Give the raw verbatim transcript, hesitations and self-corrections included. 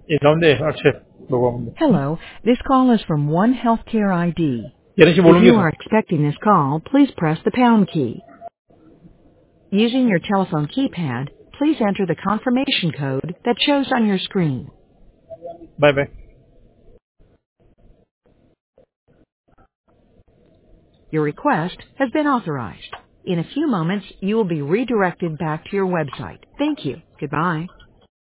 इलाऊंदे आठशे बघू Hello, this call is from One Healthcare I D. याच्याशी If बोलून you घेतो. are expecting this call, please press the pound key. Using your telephone keypad, please enter the confirmation code that shows on your screen. Bye bye. Your request has been authorized. In a few moments, you will be redirected back to your website. Thank you. Goodbye.